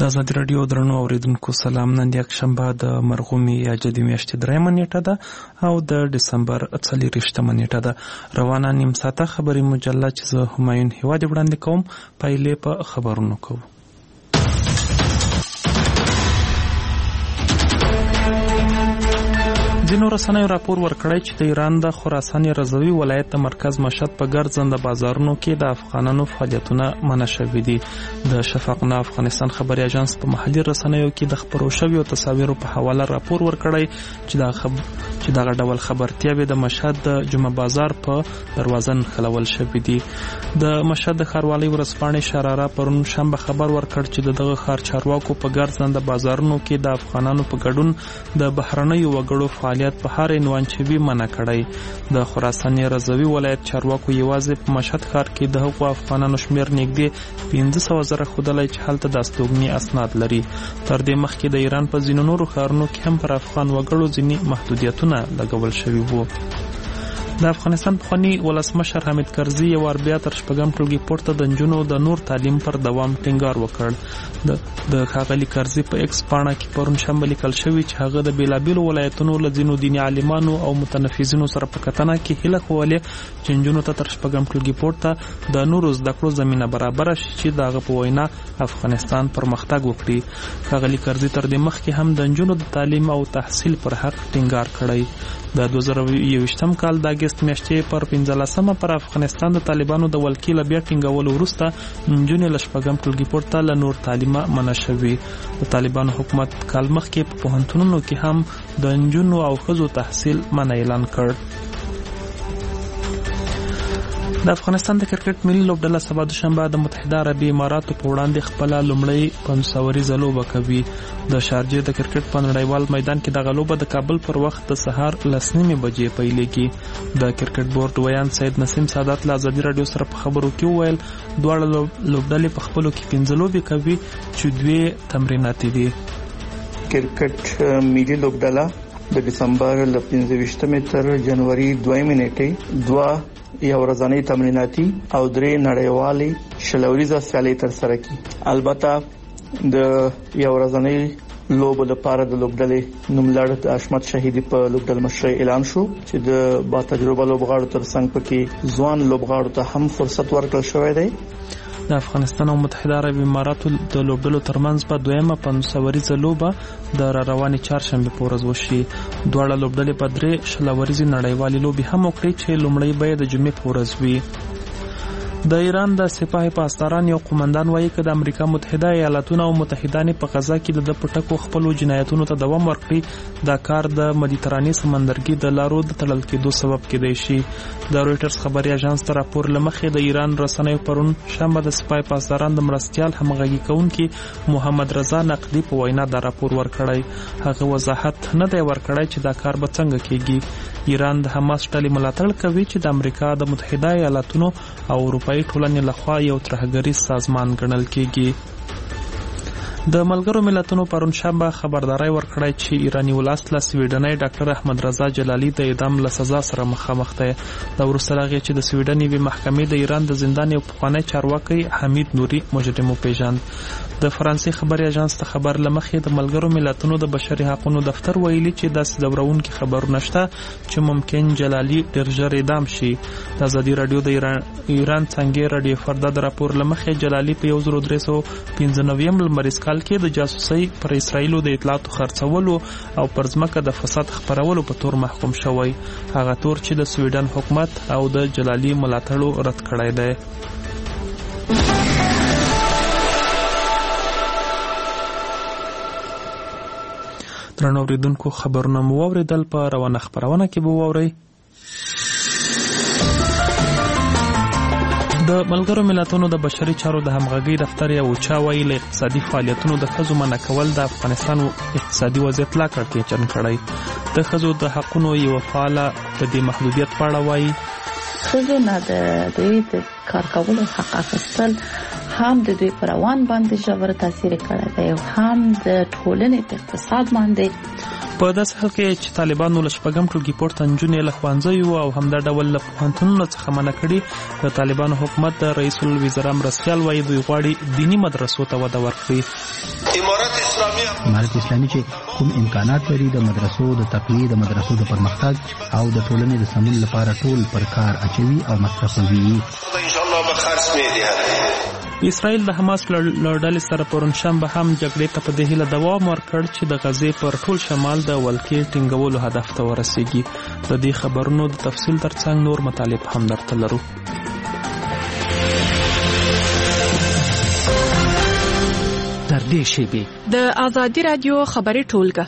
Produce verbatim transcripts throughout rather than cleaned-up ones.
ازادي راډیو درنو اوریدونکو سلام. نن یکشنبه د مرغومي یا جدي میاشتې درېیمه نیټه ده او د ډسمبر څلېرویشتمه نیټه ده. روانه نیم ساعته خبري مجله چې زه همایون هیواد وړاندې کوم. پایلې په خبرونو کوو. ځینو رسنیو راپور ورکړی چې د ایران د خراسان رضوي ولایت د مرکز مشهد په ګرځنده بازارونو کې د افغانانو فعالیتونه منع شوي دي. د شفاق نه افغانستان خبري اژانس په محلي رسنیو کې د خبرو شویو تصاویرو په حواله راپور ورکړی چې دا خب... چې دغه ډول خبرتیاوې د مشهد د جمعه بازار په دروازه نښلول شوي دي. د مشهد د ښاروالۍ ورځپاڼې شراره پرون شنبه خبر ورکړ چې دغه ښار چارواکو په ګرځنده بازارونو کې د افغانانو په ګډون د بهرنیو وګړو فعالیت په هر عنوان چې وي منع کړی. د خراسان رضوي ولایت چارواکو یوازې په مشهد ښار کې د هغو افغانانو شمیر نږدې پنځه سوه زره ښودلی چې هلته د استوګنې اسناد لري. تر دې مخکې د ایران په ځینو نورو ښارونو کې هم پر افغان وګړو ځینې محدودیتونه لګول شوي وو. د افغانستان پخواني ولسمشر حامد کرزي یو وار بیا تر شپږم ټولګي پورته د نجونو د نور تعلیم پر دوام ټینګار وکړ. د ښاغلي کرزي په ایکس پاڼه کې پرون شنبه لیکل شوي چې هغه د بېلابېلو ولایتونو له ځینو دیني عالمانو او متنفذینو سره په کتنه کې هیله ښولې چې نجونو ته تر شپږم ټولګي پورته د نورو زده کړو زمینه برابره شي چې د هغه په وینا افغانستان پرمختګ وکړي. ښاغلي کرزي تر دې مخکې هم د نجونو د تعلیم او تحصیل پر حق ټینګار کړی. د دوه زره یوویشتم کال د اګست میاشتې پر پنځلسمه پر افغانستان د طالبانو د ولکې له بیا ټینګولو وروسته نجونې له شپږم ټولګي پورته له نور تعلیمه منع شوي. د طالبانو حکومت کال مخکې په پوهنتونونو کې هم د نجونو او ښځو تحصیل منع اعلان کړ. د افغانستان د کرکټ ملي لوبډله سبا دوشنبه د متحده عربي اماراتو په وړاندې خپله لومړۍ پنځوسوریزه لوبه کوي. د شارجې د کرکټ په نړیوال میدان کې دغه لوبه د کابل پر وخت د سهار لس نیمې بجې پیلېږي. د کرکټ بورډ ویان سید نسیم سادات له ازادي راډیو سره په خبرو کې وویل دواړه لوبډلې په خپلو کې پنځه لوبې کوي چې دوې تمریناتي دي. کرکټ ملي لوبډله د ډسمبر له پنځه ویشتمې تر جنوري دویمې نیټې دوه یو ورځنۍ تمریناتي او درې نړیوالې شلوریزه سیالۍ ترسره کړي. البته د یو ورځنۍ لوبو لپاره د لوبډلې نوملړ د اشمت شهیدي په لوبډل مشرۍ اعلان شو چې د با تجربه لوبغاړو ترڅنګ پکې ځوان لوبغاړو ته هم فرصت ورکړل شوی دی. د افغانستان او متحده عربي اماراتو د لوبډلو ترمنځ په دویمه پنځوسوریزه لوبه د را روانې چهارشنبې په ورځ وشي. دواړه لوبډلې په درې شلوریزې نړیوالې لوبې هم وکړي چې لومړۍ به د جمعې په ورځ وي. د ایران د سپاه پاسداران یو قومندان وایي چې د امریکا متحده ایالاتونو او متحدانو په غزا کې د پټکو خپل جنایتونو ته دوام ورکړي دا کار د مدیترانې سمندرګي د لارو د تړل کېدو سبب کېدای شي. د رويټرز خبري اژانس ته راپور لمخې د ایران رسنیو پرون شنبه د سپاه پاسداران د مرستيال همغږي کوونکي محمد رضا نقدي په وینا دا راپور ورکړی. هغه وضاحت نه دی ورکړی چې دا کار به څنګه کېږي. ایران د حماس ډلې ملاتړ کوي چې د امریکا د متحده ایالاتونو او اروپایي ټولنې لخوا یو ترهګریز سازمان ګڼل کېږي. د ملګرو ملتونو پرون شنبه خبرداري ورکړی چې ایرانی ولس له سویډنۍ ډاکټر احمد رضا جلالي د اعدام له سزا سره مخامخ دی. دا وروسته راغی چې د سویډن یوې محکمې د ایران د زندان یو پخوانی چارواکي حمید نوري مجرم وپېژاند. د فرانسې خبري اژانس ته خبر لمخې د ملګرو ملتونو د بشري حقوقو دفتر ویلي چې داسې ځورونکي خبرونه شته چې ممکن جلالي ډېر ژر اعدام شي. د ازادي راډیو د ایران ایران څنګه راډیو فردا د راپور لمخې جلالي په یو زر درې سوه پنځه نوي لمریز کال کې د جاسوسۍ پر اسرایلو د اطلاعاتو خرڅولو او پر ځمکه د فساد خپرولو په تور محکوم شوی. هغه تور چې د سویډن حکومت او د جلالي ملاتړو رد کړی دی. درنو اوریدونکو خبرونه مو واوریدل. په روانه خبرونه کې به واورئ د ملګرو ملتونو د بشري چارو د همغږي دفتر یو چا وایي له اقتصادي فعالیتونو د ښځو منع کول د افغانستان اقتصادي وضعیت لا کړکېچن کړی. د ښځو د حقونو یو فعاله د دې محدودیت په اړه وایي ښځو نه د دوی د کار کولو حق اخیستل هم د دوی پر روان باندې ژور تاثیر کړی دی او هم د ټولنې په اقتصاد باندې په داسې حال کې چې طالبانو له شپږم ټولګي پورته نجونې له ښوونځیو او همدا ډول له پوهنتونونو څخه منع کړي. د طالبانو حکومت د رئیس الوزرا مرستیال وایي دوی غواړي دیني مدرسو ته وده ورکړي. امارت اسلامي چې کوم امکانات لري د مدرسو د تقویه، د مدرسو د پرمختګ او د ټولنې د سمون لپاره ټول پر کار اچوي او مصرفوي. اسرائیل د حماس له ډلې سره پرون شنبه هم جګړې ته په دې هیله دوام ورکړ چې د غزې پر ټول شمال د ولکې ټینګولو هدف ته ورسیږي. د دې خبرونو د تفصیل ترڅنګ نور مطالب هم درته لرو. تر دې شیبې د آزادي رادیو خبري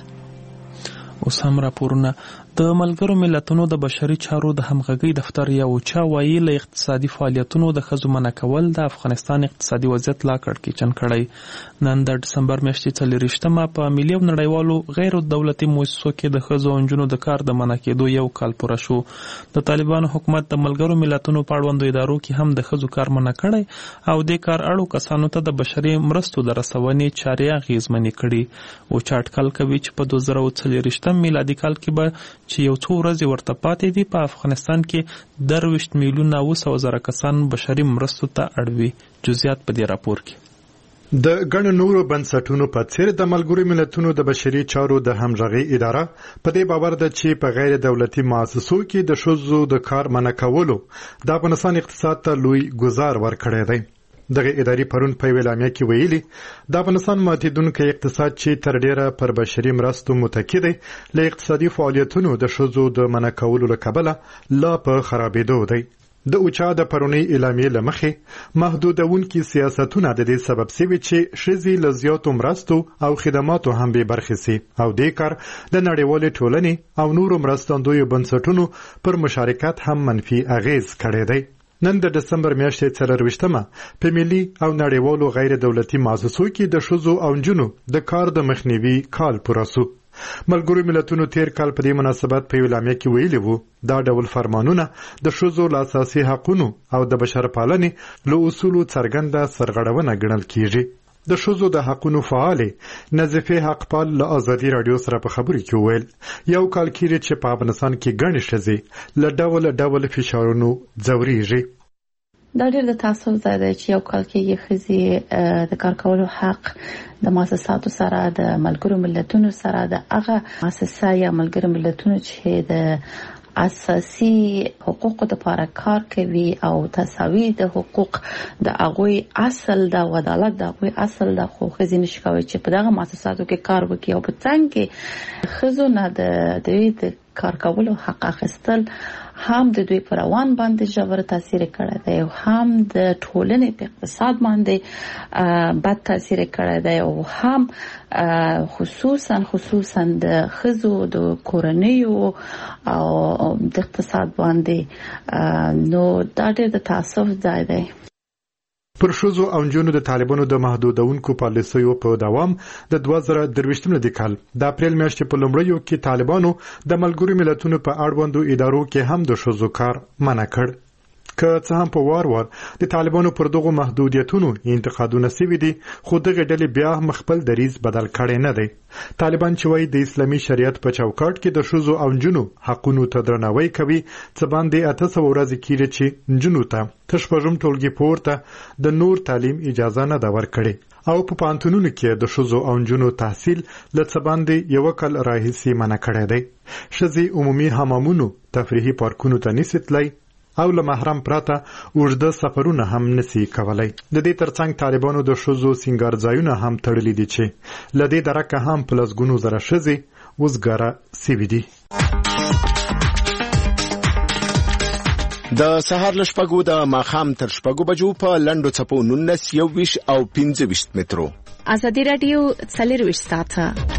ټولګه. اوس هم راپورونه. د ملګرو ملتونو د بشري چارو د همغږي دفتر یو چا وایي له اقتصادي فعالیتونو د ښځو منع کول د افغانستان اقتصادي وضعیت لا کړکېچن کړی. نن د ډسمبر میاشتې څلېرویشتمه په ملي او نړیوالو غیر دولتي مؤسسو کې د ښځو او نجونو د کار د منع کېدو یو کال پوره شو. د طالبانو حکومت د ملګرو ملتونو په اړوندو ادارو کې هم د ښځو کار منع کړی او د کار اړو کسانو ته د بشري مرستو د رسونې چارې اغېزمنې کړي. او چا اټکل کوي چې په دوه زره څلېرویشتم میلادي کال کې به چې یو څو ورځې ورته پاتې دي په افغانستان کې درویشت میلیونه اوه سوه زره کسان بشري مرستو ته اړوي. جزئیات په دې راپور کې. د ګڼو نورو بنسټونو په څیر د ملګرو ملتونو د بشري چارو د همغږي اداره په دې باور ده چې په غیر دولتي مؤسسو کې د ښځو د کار منع کولو د افغانستان اقتصاد ته لوی ګزار ورکړی دی. دغه ادارې پرون په اعلامیه کې ویلي د افغانستان ماتیدونکی اقتصاد چې تر ډیره پر بشري مرستو متکی دی له اقتصادي فعالیتونو د ښځو د منع کولو له کبله لا په خرابېدو دی. د اوچا د پرونی اعلامیې له مخې محدودونکي سیاستونه د دې سبب سوي چې ښځې له زیاتو مرستو او خدماتو هم بې برخې سي او دې کار د نړیوالې ټولنې او نورو مرستندویو بنسټونو پر مشارکت هم منفي اغیز کړی دی. نن د دسمبر میاشتې څلېرویشتمه په ملي او نړیوالو غیر دولتي مؤسسو کې د ښځو او نجونو د کار د مخنیوي کال پوره سو. ملګرو ملتونو تیر کال په دې مناسبت په اعلامیه کې ویلي وو دا ډول فرمانونه د ښځو له اساسي حقونو او د بشرپالنې له اصولو څرګنده سرغړونه ګڼل کیږي. د ښځو د حقونو فعالې نظیفه حقپال له آزادي رادیو سره په خبرو کې ویل یو کال کېږي چې په افغانستان کې ګڼې ښځې له ډول ډول فشارونو ځورېږي. دا ډېر د تاسف ځای دی چې یو کال کېږي ښځې د کار کولو حق د مؤسساتو سره د ملګرو ملتونو سره د هغه مؤسسه یا ملګرو ملتونو چې د اساسي حقوقو لپاره کار کوي او تساوي د حقوق د هغوی اصل د عدالت د هغوی اصل د خو ښځې نشي کولی چې په دغه مؤسساتو کې کار وکړي او په څنګ کې ښځو نه د دوی د کار کولو حق اخیستل هم د دوی پر روان باندې ژور تاثیر کړی دی او هم د ټولنې په اقتصاد باندې بد تاثیر کړی دی او هم خصوصا خصوصا د ښځو د کورنیو او د اقتصاد باندې نو دا ډېر د تاسف ځای دی. پر ښځو او نجونو د طالبانو د محدودونکو پالیسیو په دوام د دوه زره درویشتم میلادي کال د اپریل میاشتې په لومړیو کې طالبانو د ملګرو ملتونو په اړوندو ادارو کې هم د ښځو کار منع کړ. که څه هم په وار وار د طالبانو پر دغو محدودیتونو انتقادونه سوي دي خو دغه ډلې بیا هم خپل دریځ بدل کړی نه دی. طالبان چې وایي د اسلامي شریعت په چوکاټ کې د ښځو او نجونو حقونو ته درناوی کوي څه باندې اته سوه ورځې کېږي چې نجونو ته تر شپږم ټولګي پورته د نور تعلیم اجازه نه ده ورکړې او په پوهنتونونو کې د ښځو او نجونو تحصیل له څه باندې یوه کال راهیسې منع کړی دی. ښځې عمومي حمامونو تفریحي پارکونو ته نشي تللی او له محرم پرته اوږده سفرونه هم نشي کولی. د دې ترڅنګ طالبانو د ښځو سینګار ځایونه هم تړلي دي چې له دې درکه هم په لسګونو زره ښځې وزګاره سوي دي. د سهار له شپږو د ماښام تر شپږو بجو په لنډو څپو نولس یوویشت او پنځه ویشت مترو. آزادي رادیو څلېرویشت ساعته.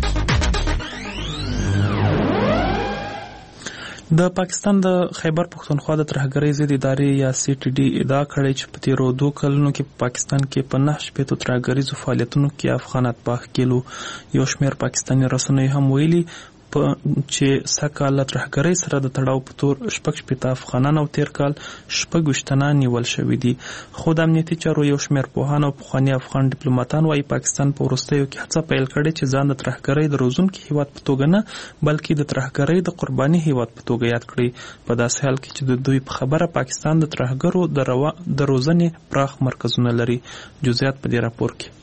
د پاکستان د خیبر پښتونخوا د ترهګرۍ ضد ادارې یا سی ټي ډي ادعا کړې چې په تیرو دوه کلونو کې په پاکستان کې په نهه شپېتو ترهګریزو فعالیتونو کې افغان اتباع کېلو. یو شمېر پاکستاني رسنیو هم ویلي په چې سکهال ترهګرۍ سره د تړاو په تور شپږ شپېته افغانان او تیر کال شپږ ویشت تنه نیول شوي دي. خو د امنیتي چارو یو شمېر پوهان او پخواني افغان ډیپلوماټان وايي پاکستان په وروستیو کې هڅه پیل کړې چې ځان د ترهګرۍ د روزونکي هیواد په توګه نه بلکې د ترهګرۍ د قرباني هیواد په توګه یاد کړي. په داسې حال کې چې د دوی په خبره پاکستان د ترهګرو د روا د روزنې پراخ مرکزونه لري. جزئیات په دې راپور کې.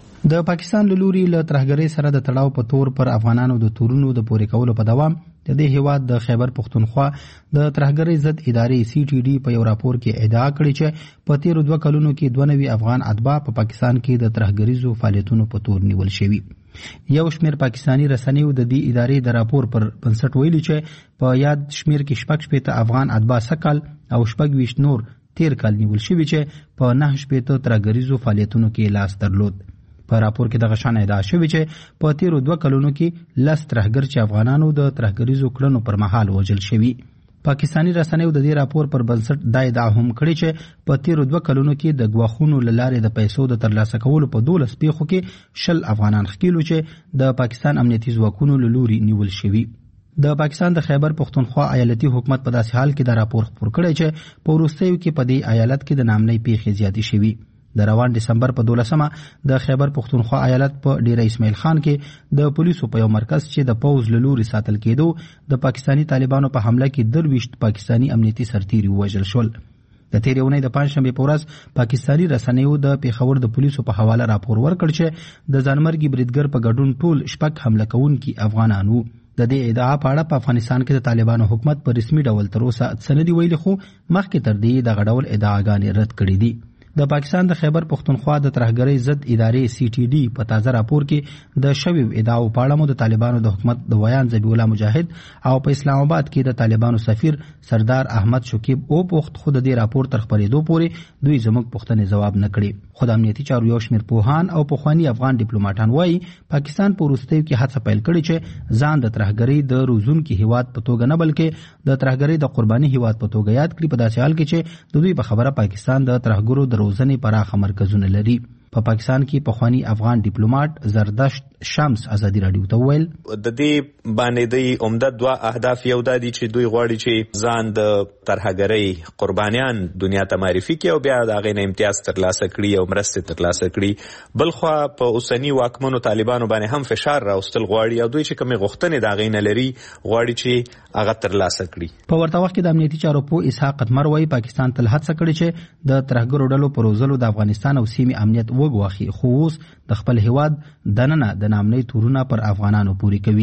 د پاکستان له لوري له ترهګرۍ سره د تړاو په تور پر افغانانو د تورونو د پورې کولو په دوام د دې هیواد د خیبر پښتونخوا د ترهګرۍ ضد ادارې سی ټي ډي په یو راپور کې ادعا کړې چې په تیرو دوه کلونو کې دوه نوي افغان اتباع په پا پاکستان کې د ترهګریزو فعالیتونو په تور نیول شوي. یو شمېر پاکستاني رسنیو د دې ادارې د راپور پر بنسټ ویلي چې په یاد شمېر کې شپږ شپېته افغان اتباع سکهال او شپږ ویشت نور تیر کال نیول شوي چې په نهه شپېته ترهګریزو فعالیتونو کې لاس درلود. په راپور کې دغه شان ادعا شوې چې په تیرو دوه کلونو کې لس ترهګر چې افغانانو د ترهګریزو کړنو پر مهال وژل شوي. پاکستاني رسنیو د دې راپور پر بنسټ دا ادعا هم کړې چې په تیرو دوه کلونو کې د ګواښونو له لارې د پیسو د ترلاسه کولو په دولس پیښو کې شل افغانان ښکېلو چې د پاکستان امنیتي ځواکونو له لوري نیول شوي. د پاکستان د خیبر پښتونخوا ایالتي حکومت په داسې حال کې دا راپور خپور کړی چې په وروستیو کې په دې ایالت کې د نامنۍ پیښې زیاتې شوي. د روان دسمبر په دولسمه د خیبر پښتونخوا ایالت په ډیره اسماعیل خان کې د پولیسو په یو مرکز چې د پوز له لوري ساتل کېدو د پاکستاني طالبانو په حمله کې درویشت پاکستاني امنیتي سرتیري ووژل شول. د تېرې اونۍ د پنجشنبې په ورځ پاکستاني رسنیو د پېښور د پولیسو په حواله راپور ورکړ چې د ځانمرګي بریدګر په ګډون ټول شپږ حمله کوونکي افغانان وو. د دې ادعا په اړه په افغانستان کې د طالبانو حکومت په رسمي ډول تر اوسه څه نه دي ویلي، خو مخکې تر دې دغه ډول ادعاګانې رد کړې دي. د پاکستان د خیبر پښتونخوا د ترهګرۍ ضد ادارې سی ټي ډي په تازه راپور کې د شویو ادعاو په اړه مو د طالبانو د حکومت د ویان ذبیح الله مجاهد او په اسلام آباد کې د طالبانو سفیر سردار احمد شکیب او پوښت خو د دې راپور تر خپرېدو پورې دوی زموږ پوښتنې ځواب نه کړي. خو د امنیتي چارو یو شمېر پوهان او پخواني افغان ډیپلوماټان وایي پاکستان په وروستیو کې هڅه پیل کړې چې ځان د ترهګرۍ د روزونکي هیواد په توګه نه بلکې د ترهګرۍ د قرباني هیواد په توګه یاد کړي، په داسې حال کې چې د دوی په خبره پاکستان د ترهګرو د روزنې پراخه مرکزونه لري. په پاکستان کې پخوانی افغان ډیپلوماټ زردشت شمس ازادي رادیو ته ویل د دې باندې د عمده دوه اهداف یو د دي چې دوی غواړي چې ځان د ترهګرۍ قربانیان دنیا ته معرفي کړي او بیا د غینه امتیاز ترلاسه کړي او مرسته ترلاسه کړي. بلخو په اوسنی واکمنو طالبانو باندې هم فشار راوستل غواړي او دوی چې کومه غوښتنې د غینه لري غواړي چې هغه ترلاسه کړي. په ورته وخت کې د امنیتي چارو په اسحاق قدمر وایي پاکستان تل هڅه کړې چې د ترهګرو ډلو پر روزلو د افغانستان او سیمې امنیت وګواخي، خو اوس د خپل هیواد دننه د نامنۍ تورونه پر افغانانو پوری کوي.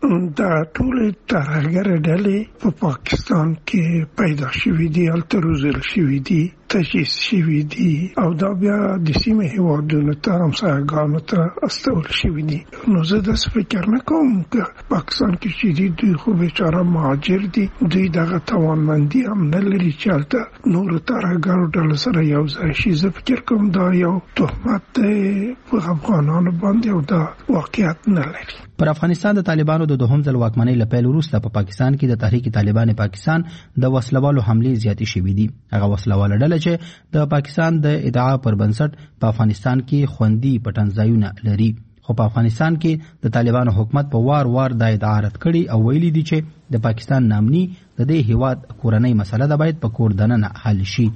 دا ټول ترهګر ډلې په پاکستان کې پیدا شوې دي، هلته روزل شوې دي، تجهیز شوې دي او دا بیا د سیمې هیوادونو ته همسایګانو ته استول شوې دي. نو زه داسې فکر نه کوم که پاکستان کې چې دي دوی خو بیچاره مهاجر دي، دوی دغه توانمندي هم نه لري چې هلته نورو ترهګرو ډلو سره یو ځای شي. زه فکر کوم دا یو تهمت دی په افغانانو باندې او دا واقعیت نه لري. پر افغانستان د طالبانو د دوهم ځل واکمنۍ له پیل وروسته په پاکستان کې د تحریک طالبان پاکستان د وسلوالو حملې زیاتې شوې دي. هغه وسلواله ډله چې د پاکستان د ادعا پر بنسټ په افغانستان کې خوندي پټنځایونه لري، خو په افغانستان کې د طالبانو حکومت په وار وار د ادعا رد کړي او ویلي دي چې د پاکستان نامني د دې هیواد کورنۍ مسله ده باید په کور دننه حل شي.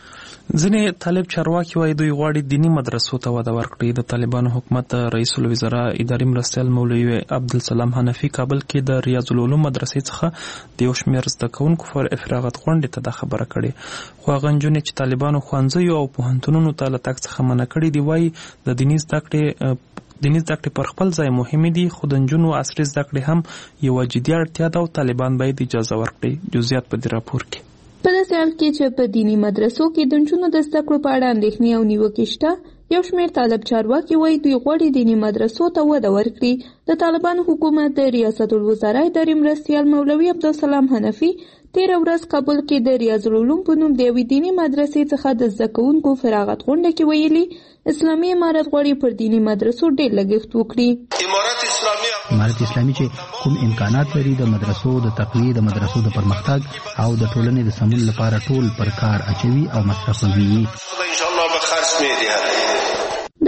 ځینې طالب چارواکي وایي دوی غواړي دیني مدرسو ته وده ورکړي. د طالبانو حکومت رئیس الوزرا اداري مرستیال مولوي عبدالسلام حنفي کابل کې د ریاض العلوم مدرسې څخه د یو شمېر زده کوونکو پر فراغت غونډې ته دا خبره کړې، خو هغه نجونې چې طالبانو ښوونځیو او پوهنتونونو ته له تګ څخه منع کړي دي وایي د دیني زده کړې دیني زده کړې پر خپل ځای مهمې دي، خو د نجونو عصري زده کړې هم یوه جدي اړتیا ده او طالبان باید اجازه ورکړي. جزئیات په دې راپور کې. په داسې حال کې چې په دیني مدرسو کې د نجونو د زده کړو په اړه اندېښنې او نیوکې شته، یو شمېر طالب چارواکي وایي دوی غواړي دیني مدرسو ته وده ورکړي. د طالبانو حکومت د ریاست الوزرا اداري مرستیال مولوي عبدالسلام حنفي تېره ورځ کابل کې د ریاض العلوم په نوم د یوې دیني مدرسې څخه د زده کوونکو فراغت غونډه کې ویلي اسلامي امارت غواړي پر دیني مدرسو ډېر لګښت وکړي. امارت اسلامي چې کوم امکانات لري د مدرسو د تقویې، د مدرسو د پرمختګ او د ټولنې د سمون لپاره ټول پر کار اچوي او مصرفوي.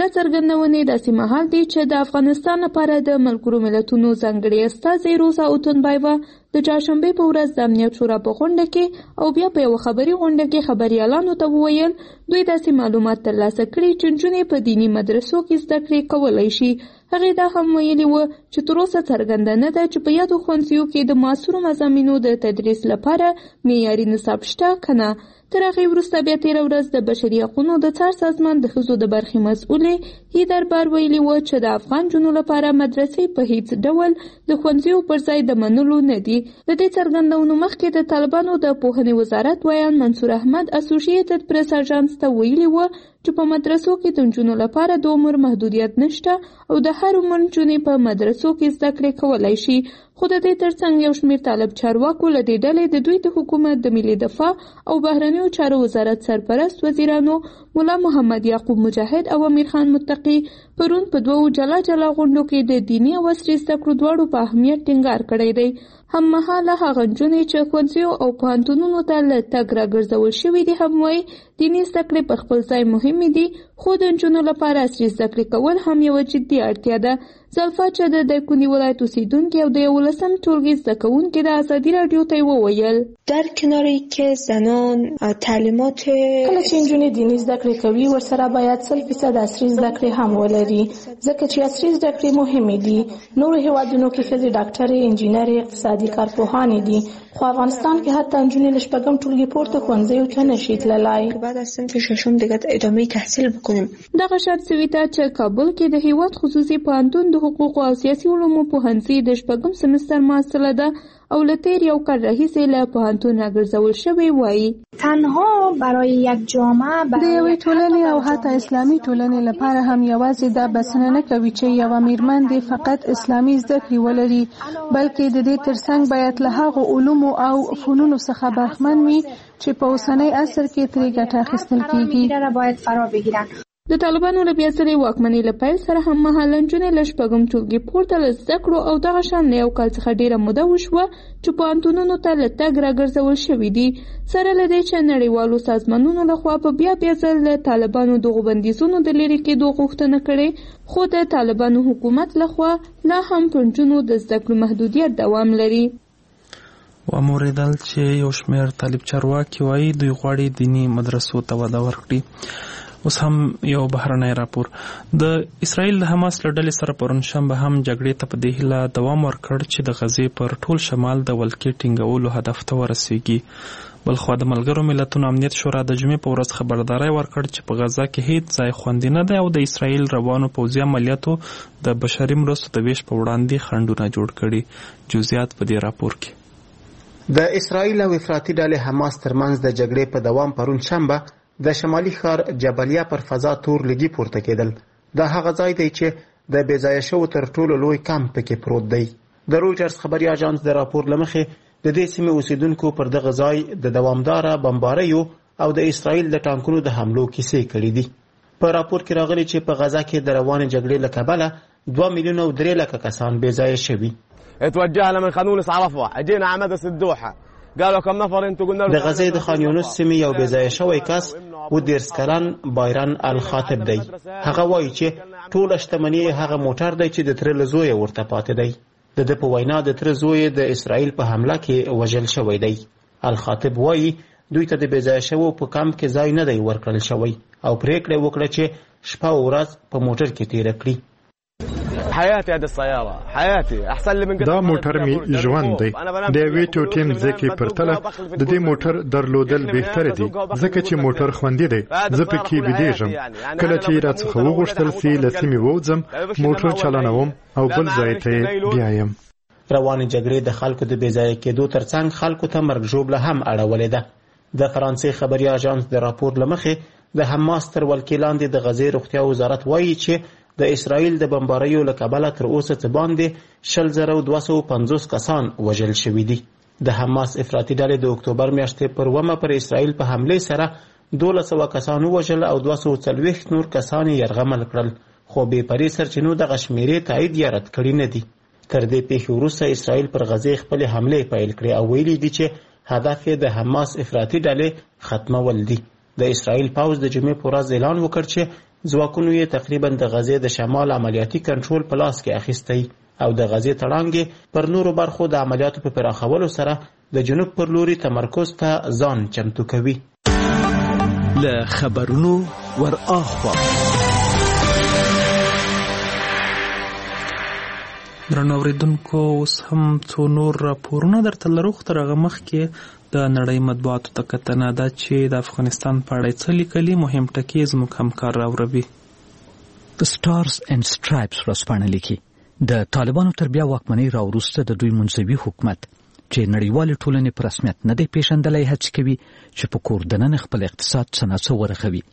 دا څرګندونې داسې مهال دي چې د افغانستان لپاره د ملګرو ملتونو ځانګړي استازی روزا اوتونبایوا د چهارشنبې په ورځ د امنیت شورا په غونډه کې او بیا په یو خبري غونډه کې خبريالانو ته وویل دوی داسې معلومات ترلاسه کړي چې نجونې په دینی مدرسو کې زده کړې کولی شي. هغې دا هم ویلي و چې تر اوسه څرګنده نه ده چې په یادو ښوونځیو کې د معاصرو مضامینو د تدریس لپاره معیاري نصاب شته که نه. تر هغې وروسته بیا تېره ورځ د بشري حقونو د څار سازمان د ښځو د برخې مسؤلې هیدر بار ویلي و چې د افغان نجونو لپاره مدرسې په هیڅ ډول د ښوونځیو پر ځای د منلو نه دي. د دې څرګندونو مخکې د طالبانو د پوهنې وزارت ویان منصور احمد اسوسییټډ پریس اژانس ته ویلي و چې په مدرسو کې د نجونو لپاره د عمر محدودیت نشته او د هر عمر نجونې په مدرسو کې زده کړې کولی شي. خو د دې ترڅنګ یو شمېر طالب چارواکو له دې ډلې د دوی د حکومت د ملي دفاع او بهرنیو چارو وزارت سرپرست وزیرانو مولا محمد یعقوب مجاهد او امیر خان متقي پرون په دوو جلا جلا غونډو کې د دیني او عصري زده کړو دواړو په اهمیت ټینګار کړی دی. هممهاله هغه نجونې چې ښوونځیو او پوهنتونونو ته له تګ راګرځول شوي دي هم وایي دیني زده کړې په خپل ځای مهمې دي، خو د نجونو لپاره عصري زده کړې کول هم یوه جدي اړتیا ده. زلفا چې د دایکنډي ولایت اوسیدونکې او د یولسم ټولګي زده کوونکې د ازادي راډیو ته وویل در کناری که زنان تعلیمات کله چې نجونې دیني زده کړې کوي ورسره باید سل فیصد عصري زده کړې هم ولري، ځکه چې عصري زده کړې مهمې دي. نورو هیوادونو کې ښځې ډاکټرې، انجینرې، اقتصادي کارپوهانې دي، خو افغانستان کې حتی نجونې له شپږم ټولګي پورته ښوونځیو ته نشي تللی. بعد از صنف ششم دیگه ادامه تحصیل بکنیم. دغه شرط سوي ته چې کابل کې د هیواد خصوصي پوهنتون د حقوقو او سیاسي علومو پوهنځي د شپږم سمستر محصله ده او له تیر یو کال راهیسې له پوهنتون راګرځول شوی وایي تنها برای یک جامعه د یوې ټولنې او حتی اسلامي ټولنې لپاره هم یوازې دا بسنه نه کوي چې یوه میرمن دې فقط اسلامي زده کړې ولري، بلکې د دې ترڅنګ باید له هغو علومو او فنونو څخه برخمن وي چې په اوسنی عصر کې ترې ګټه اخیستل کیږي. د طالبانو له بیا ځلې واکمنۍ له پیل سره هم مهاله نجونې له شپږم ټولګي پورته له زده کړو او دغه شان له یو کال څخه ډېره موده وشوه چې پوهنتونونو ته له تګ راګرځول شوي دي. سره له دې چې نړیوالو سازمانونو لخوا په بیا بیا ځل له طالبانو دغو بندیزونو د لرې کېدو غوښتنه کړې، خو د طالبانو حکومت لخوا لا هم په نجونو د زده کړو محدودیت دوام لري. وموریدل چې یو شمېر طالب چارواکي وایي دوی غواړي دیني مدرسو ته وده ورکړي. اوس هم یو بهرنی راپور د اسرائیل د حماس له ډلې سره پرون شنبه هم جګړې ته په دې هیله دوام ورکړ چې د غزې پر ټول شمال د ولکې ټینګولو هدف ته ورسیږي. بلخوا د ملګرو ملتونو امنیت شورا د جمعې په ورځ خبرداری ورکړ چې په غزه کې هیڅ ځای خوندي نه دی او د اسرائیل روانو پوځي عملیاتو د بشري مرستو د ویش په وړاندې خنډونه جوړ کړي. جزئیات په دې راپور کې. د اسرائیل او افراطي ډلې حماس ترمنځ د جګړې په دوام پرون شنبه د شمالي ښار جبلیه پر فضا تور لګي پورته کېدل. دا هغه ځای دی چې د بې ځایه شوو تر ټولو لوی کمپ پکې پروت دی. د رویټرز خبري اژانس د راپور له مخې د دې سیمې اوسیدونکو پر دغه ځای د دوامداره بمباریو او د اسرائیل د ټانکونو د حملو کیسې کړي دي. په راپور کې راغلي چې په غزه کې د روانې جګړې له کبله دوه میلیونه او درې لکه کسان بې ځایه شوي. اتوجهنا من خان يونس عرفة اجينا على مدرسة الدوحة قالوا كم نفر انتم قلنا د غزې د خان یونس سیمې یو بې ځایه شوی کس و دیرس کلن بایرن الخاطب دی. هغه وایي چې ټوله شتمني هغه موټر دی چې د تره له زویه ورته پاتې دی. د ده په وینا د تره زوی د اسرائیل په حمله کې وژل شوی دی. الخاطب وایي دوی ته د بې ځایه شوو په کمپ کې ځای نه دی ورکړل شوی او پریکړه وکړه چې شپه او ورځ په موټر کې تیره کړي. حياتي هذه السيارة حياتي أحسن لي من دا موټر می ژوند دی. د یوې ټوټې مځکې پرتله د دې موټر درلودل بهتره دي ځکه چې موټر خوندي دی. زه پکې بېدېږم. کله چې راڅخه وغوښتل سي له سیمې ووځم موټر چلانوم او بل ځای ته بیایم. روانې جګړې د خلکو د بې ځایه کېدو ترڅنګ خلکو ته مرګ ژوبله هم اړولې ده. د فرانسې خبري اژانس د راپور له مخې د حماس تر ولکې لاندې د غزې روغتیا وزارت وایي چې د اسرائیل د بمباریو له کبله تر اوسه څه باندې شل زره دوه سوه پنځوس کسان وژل شوي دي. د حماس افراطي ډلې د اکتوبر میاشتې پر اوومه پر اسرائیل په حملې سره دولس سوه کسان ووژل او دوه سوه څلوېښت نور کسان یې یرغمل کړل، خو بې پرې سرچینو دغه شمېرې تایید یا رد کړي نه دي. تر دې پیښې وروسته اسرائیل پر غزې خپلې حملې پیل کړې او ویلي دي چې هدف یې د حماس افراطي ډلې ختمول دي. د اسرائیل پوځ د جمعې په ورځ اعلان وکړ چې ځواکونو یې تقریبا د غزې د شمال عملیاتي کنټرول په لاس کې اخیستی او د غزې تړانګې پر نورو برخو د عملیاتو په پراخولو سره د جنوب پر لوري تمرکز ته ځان چمتو کوي. له خبرونو ور اخوا درنو اوریدونکو اوس هم څو نور راپورونه درته لرو، خو تر هغه مخکې د نړۍ مطبوعاتو ته کتنه ده چې د افغانستان په اړه څه لیکلي. مهم ټکي زموږ همکار راوړي. د سټارز اینډ سټرایپس ورځپاڼه لیکي د طالبانو تر بیا واکمنۍ راوروسته د دوی منځوي حکومت چې نړیوالې ټولنې په رسمیت نه دی پیژندلی هڅې کوي چې په کور دننه خپل اقتصاد څه ناڅه ورغوي.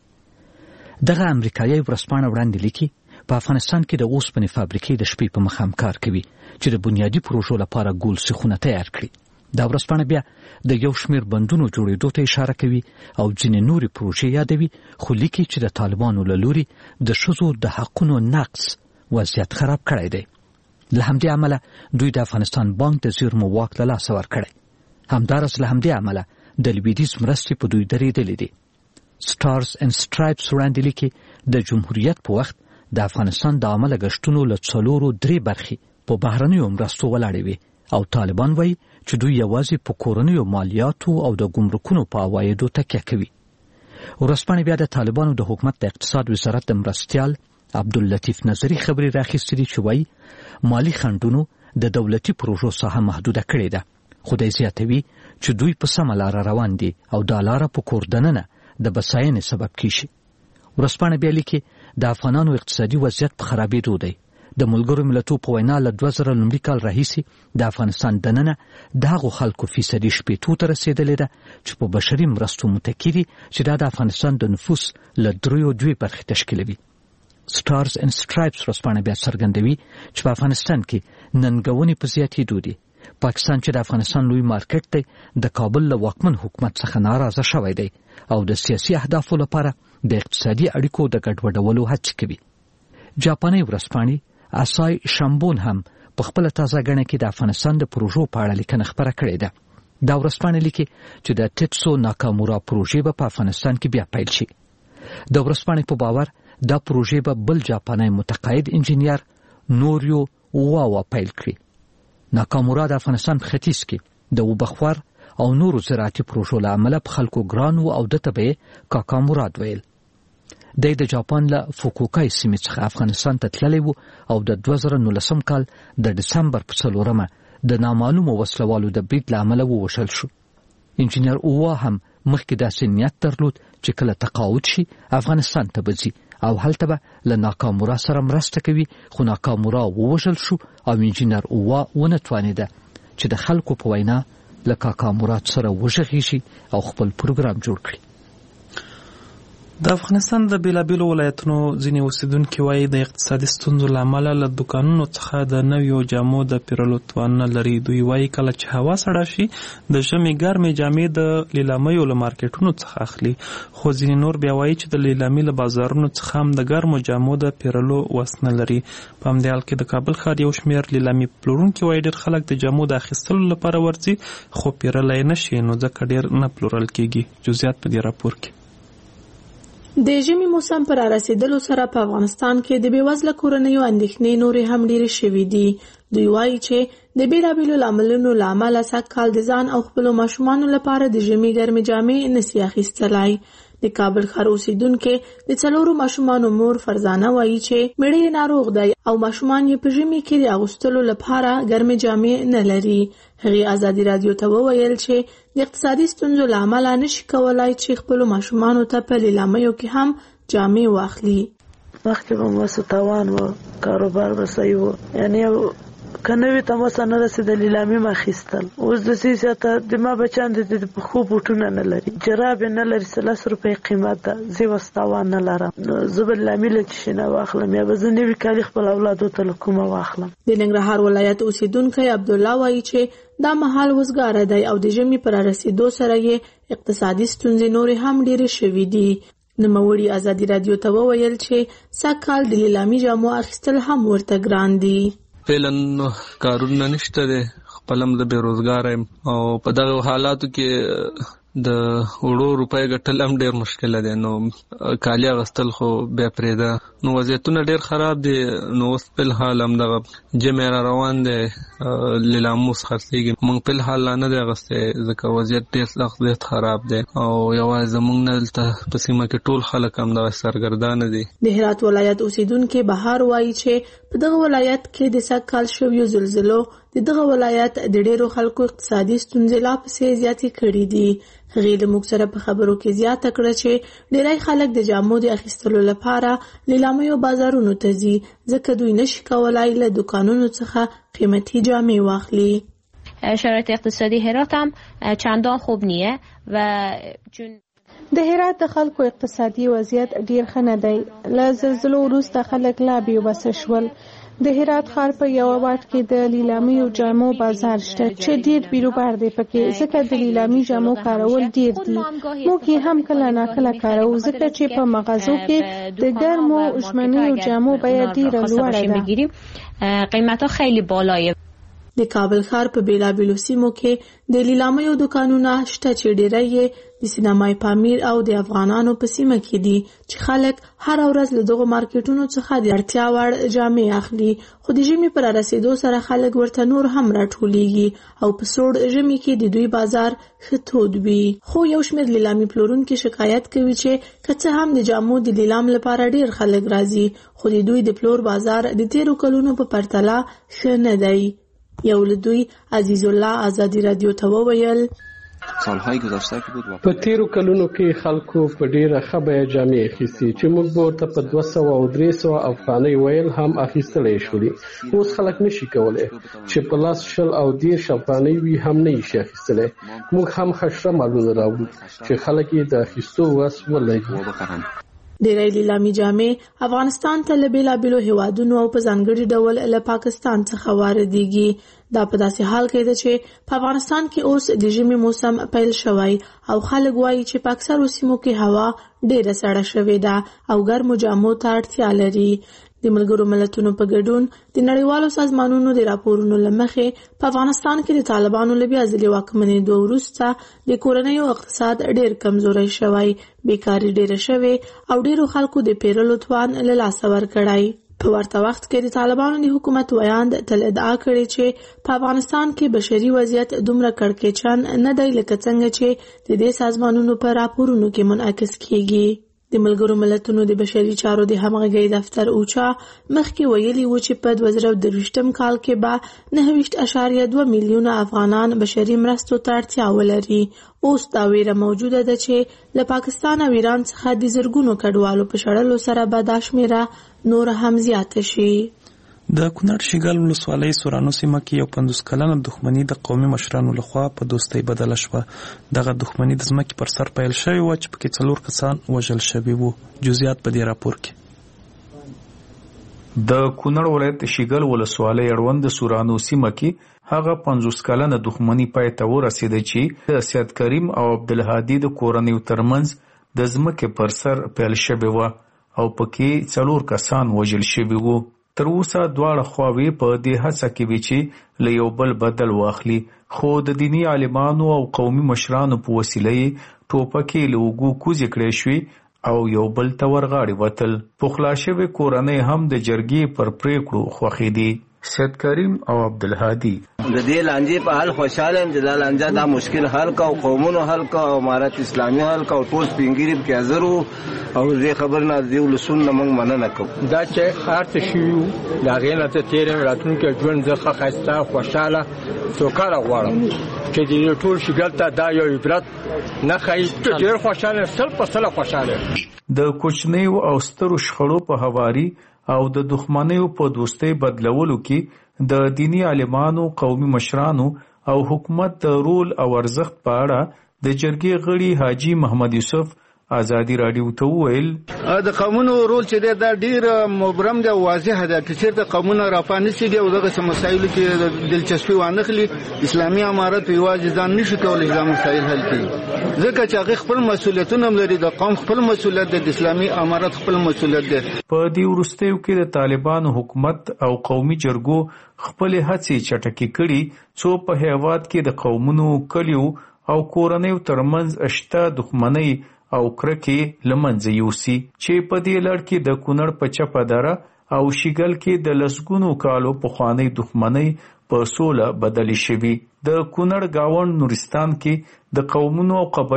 دغه امریکایي ورځپاڼه وړاندې لیکي په افغانستان کې د اوسپنې فابریکې د شپې په مخ هم کار کوي چې د بنیادي پروژو لپاره ګول سیخونه تیار کړي. دا ورځپاڼه بیا د یو شمېر بندونو جوړېدو ته اشاره کوي او ځینې نورې پروژې یادوي، خو لیکي چې د طالبانو له لوري د ښځو د حقونو نقض وضعیت خراب کړی دی. له همدې عمله دوی د افغانستان بانک د زیرمو واک له لاسه ورکړی. همداراز له همدې عمله د لویدیځ مرستې په دوی درېدلې دي. سټارز اینډ سټرایپس وړاندې لیکي د جمهوریت په وخت د افغانستان د عامه لګښتونو له څلورو درې برخې په بهرنیو مرستو ولاړې وي او طالبان وایي چې دوی یوازې په کورنیو مالیاتو او د ګمرکونو په عوایدو تکیه کوي. ورځپاڼې بیا د طالبانو د حکومت د اقتصاد وزارت د مرستیال عبداللطیف نظري خبرې راخیستې دي چې وایي مالی خنډونو د دولتي پروژو ساحه محدوده کړې ده، خو دی زیاتوي چې دوی په سمه لاره روان دي او دا لاره په کور دننه د بساینې سبب کیږي. ورځپاڼه بیا لیکي د افغانانو اقتصادي وضعیت په خرابېدو دی. د ملګرو ملتونو په وینا له دوه زره لومړي کال راهیسې د افغانستان دننه د هغو خلکو فیصدي شپېتو ته رسېدلې ده چې په بشري مرستو متکي دي چې دا د افغانستان د نفوس له دریو دوې برخې تشکیلوي. سټارز اینډ سټرایپس ورځپاڼه بیا څرګندوي چې په افغانستان کې ننګونې په زیاتېدو دي. پاکستان چې د افغانستان لوی مارکیټ دی د کابل له واکمن حکومت څخه ناراضه شوی دی او د سیاسي اهدافو لپاره د اقتصادي اړیکو د ګډوډولو هڅې کوي. جاپاني ورځپاڼې اسای شامبون هم په خپل تازه غڼه کې د افغانستان د پروژو په اړه لیکنه خبره کړې ده. دا ورځپاڼه لیکي چې د تیتسو ناکامورا پروژې به په افغانستان کې بیا پیل شي. د ورځپاڼې په باور دا پروژې به بل جاپاني متقاعد انجینیر نوریو واوا پیل کړي. ناکامورا د افغانستان په ختیځ کې د وبخور او نورو زراعتي پروژو له امله په خلکو ګران او د تبه کاکاموراد ویل. د د جاپان له فوکوکای سیمې څخه افغانستان ته تللی وو او د دوه زره نولسم کال د دسمبر په څلورمه د نامعلومو وسلوالو د برید له امله ووژل شو. انجینیر اووا هم مخکې داسې نیت درلود چې کله تقاعد شي افغانستان ته به ځي او هلته به له ناکامورا سره مرسته کوي، خو ناکامورا ووژل شو او انجینیر اووا ونه توانېده چې د خلکو په وینا له کاکامورا سره وژغېږي او خپل پروګرام جوړ کړي. د افغانستان د بیلابیلو ولایتونو ځینې اوسیدونکي وایي د اقتصادي ستونزو له امله له دوکانونو څخه د نویو جامو د پیرلو توان نه لري. دوی وایي کله چې هوا سړه شي د ژمي ګرمې جامې د لیلامیو له مارکیټونو څخه اخلي، خو ځینې نور بیا وایي چې د لیلامي له بازارونو څخه هم د ګرمو جامو د پیرلو وس نه لري. په همدې حال کې د کابل ښار یو شمېر لیلامي پلورونکي وایي ډېر خلک د جامو د اخیستلو لپاره ورځي خو پیرلی نه شي، نو ځکه ډېر نه پلورل کېږي. جزئیات په دې راپور کې. د ژمي موسم پر رسیدلو سره په افغانستان کې د بېوزله کورنیو اندېښنې نورې هم ډېرې شوې دي. دوی وایي چې د بېلابېلو لاملونو له امله سږکال د ځان او خپلو ماشومانو لپاره د ژمي ګرمې جامې نسي اخیستلی. د کابل ښار اوسیدونکې د څلورو ماشومانو مور فرزانه وایي چې مېړه یې ناروغ دی او ماشومان یې په ژمي کې د اغوستلو لپاره ګرمې جامې نه لري. هغې ازادي راډیو ته وویل چې د اقتصادي ستونزو له امله نشي کولای چې خپلو ماشومانو ته په لیلامیو کې هم جامې واخلي. مخکې به مو تاوان و، کاروبار به صحیح و، یعنی که نوي تماسه نه رسېده لیلامي مه اخیستل. اوس داسې زیاته د ما بچیان د پښو بوټونه نه لري، جراب یې نه لري، سلس روپۍ قیمت ده، زه یې اوس تاوان نه لرم. نو زه به لیلامي له چشي نه واخلم یا به زه نوي کالي خپل اولادو ته له کومه واخلم. د ننګرهار ولایت اوسیدونکی عبدالله وایي چې دا مهال وزګاره دی او د ژمي پر رسېدو سره یې اقتصادي ستونزې نورې هم ډېرې شوې دي. نوموړي ازادي راډیو ته وویل چې سږکال د لیلامي جامو اخیستل هم ورته ګران دي. فعلا کارونه نشته دی، خپل هم د بېروزګاره یم او په دغه حالاتو کې د وړو روپۍ ګټل هم ډیر مشکل دی، نو کالي اغوستل خو بیا پرېږده. نو وضعیتونه ډیر خراب دي. نو اوس په الحال هم دغه جمع را روان دی، لیلاموس خرڅېږي. موږ په الحال لا نه دی اغوستی ځکه وضعیت ډیر سخت زیات خراب دی او یوازې زموږ نه دلته په سیمه کې ټول خلک هم دغه سرګردانه دي. د هرات ولایت اوسیدونکي بهار وایي چې په دغه ولایت کې د سږ کال شویو زلزلو د دغه ولایت د ډیرو خلکو اقتصادي ستونزې لا پسې زیاتې کړې دي. هغې د موږ سره په خبرو کې زیاته کړه چې ډیری خلک د جامو د اخیستلو لپاره لیلامیو بازارونو ته ځي ځکه دوی نشي کولای له دکانونو څخه قیمتي جامې واخلي. شرایط اقتصادی هرات هم چندان خوب نیه و چون د هرات د خلکو اقتصادي وضعیت ډیر ښه نه دی. له زلزلو وروسته خلک لا بېوسه شول. د هرات ښار په یوه واټ کې د لیلامي جامو بازار شته چې ډیر بیروبار دی پکې ځکه د لیلامي جامو کارول ډیر دي. موږ یې هم کله ناکله کاروو ځکه چې په مغازو کې د ګرمو ژمنیو جامو بیه ډیره لوړه ده. قیمتها خیلی بالایه. د کابل ښار په بیلابیلو سیمو کې د لیلامیو دکانونه شته چې ډیری یې د سینمای پامیر او د افغانانو په سیمه کې دي چې خلک هر ورځ له دغو مارکیټونو څخه د اړتیا وړ جامې اخلي. خو د ژمي پر رسیدو سره خلک ورته نور هم راټولیږي او په سوړ ژمي کې د دوی بازار ښه تود وي. خو یو شمېر لیلامي پلورونکي شکایت کوي چې که څه هم د جامو د لیلام لپاره ډیر خلک راځي خو د دوی د پلور بازار د تیرو کلونو په پرتله ښه نه دی. یو له دوی عزیز الله ازادي رادیو ته وویل په تیرو کلونو کې خلکو په ډیره ښه بیه جامې اخیستي چې موږ به ورته په دوه سوه او درې سوه افغانۍ ویل هم اخیستلی شولي. اوس خلک نشي کولی چې په لاس شل او دېرش افغانۍ وي هم نه یې شي اخیستلی. موږ هم ښه مالونه راوړو چې خلک یې د اخیستو وس ولري. ډیری لیلامي جامې افغانستان ته له بیلابیلو هیوادونو او په ځانګړي ډول له پاکستان څخه واردېږي. دا په داسې حال کې ده چې په افغانستان کې اوس د ژمي موسم پیل شوی او خلک وایي چې په اکثرو سیمو کې هوا ډیره سړه شوې ده او ګرمو جامو ته اړتیا لري. د ملګرو ملتونو په ګډون د نړیوالو سازمانونو د راپورونو له مخې په افغانستان کې د طالبانو له بیا ځلې واکمنېدو وروسته د کورنیو اقتصاد ډیر کمزوری شوی، بیکاري ډیره شوې او ډیرو خلکو د پیرلو توان له لاسه ورکړی. په ورته وخت کې د طالبانو د حکومت ویاند تل ادعا کړې چې په افغانستان کې بشري وضعیت دومره کړکېچن نه دی لکه څنګه چې د دې سازمانونو په راپورونو کې منعکس کیږي. د ملګرو ملتونو د بشري چارو د همغږۍ دفتر اوچا مخکې ویلي و چې په دوه زره درویشتم کال کې به نهه ویشت اعشاریه دوه میلیونه افغانان بشري مرستو ته اړتیا ولري. اوس دا ویره موجوده ده چې له پاکستان او ایران څخه د زرګونو کډوالو په شړلو سره به دا شمېره نور هم زیاته شي. د کونړ شیګل ولسوالۍ سورانو سیمه کې یو پنځوس کلنه دښمني د قومي مشرانو لخوا په دوستۍ بدله شوه. دغه دښمني د ځمکې پر سر پیل شوې وه چې پکې څلور کسان وژل شوي وو. جزئیات په دې راپور کې. د کونړ ولایت شیګل ولسوالۍ اړوند سورانو سیمه کې هغه پنځوس کلنه دښمني پای ته ورسېده چې د سید کریم او عبدالهادي د کورنیو ترمنځ د ځمکې پر سر پیل شوې وه او پکې څلور کسان وژل شوي وو. تر اوسه دواړه خواوې په دې هڅه کې وي چې له یو بل بدل واخلي، خو د دیني عالمانو او قومي مشرانو په وسیله یې ټوپکې له اوږو کوزې کړې شوې او یو بل ته ورغاړې وتل. پخلا شوې کورنۍ هم د جرګې پر پریکړو خوښې دي. سید کریم او عبدالهادي د دې لانجې په حل خوشاله یم چې دا لانجه دا مشکل حل کا او قومونو حل کا او امارت اسلامي حل کا او ټول سپینګیري کې حاضر وو او دې خبر نه دی ولسون نه موږ مننه کوو. دا چې خارته شي دا غینه ته تیرې راتلونکي ژوند زخه خسته خوشاله سوکاره غواړم چې دې ټول شګل ته دا یو عبرت نه خای ډېر خوشاله سل په سل خوشاله. د کوچنیو او سترو شخړو په هواري او د دښمنیو په دوستۍ بدلولو کې د دینی عالمانو، قومي مشرانو او حکومت د رول او ارزښت په اړه د جرګې غړي حاجی محمد یوسف ازادي رادیو ته وویل د قومونو رول چې دا ډیر مبرم دی، واضح دی چې چیرته قومونه راپانسي دي او دغه مسایلو کې دلچسپي وانخلي. اسلامي امارت یوازې ځان نشي کولای دا مسایل حل کړي ځکه چې هغه خپل مسولیتونه لري. د قوم خپل مسولیت دی، د اسلامي امارت خپل مسولیت دی. په دې وروستیو کې د طالبانو حکومت او قومي جرګو خپل هڅې چټکې کړي څو په هیواد کې د قومونو، کلیو او کورنیو ترمنځ اشته دښمنۍ او کرکې لمنځه یوسي چې په دې لړ کې د کونړ په چپه دره او شیګل کې د لسګونو کالو پخوانۍ دښمنۍ په سوله بدلې شوې. د کونړ گاونډ نورستان کې د قومونو او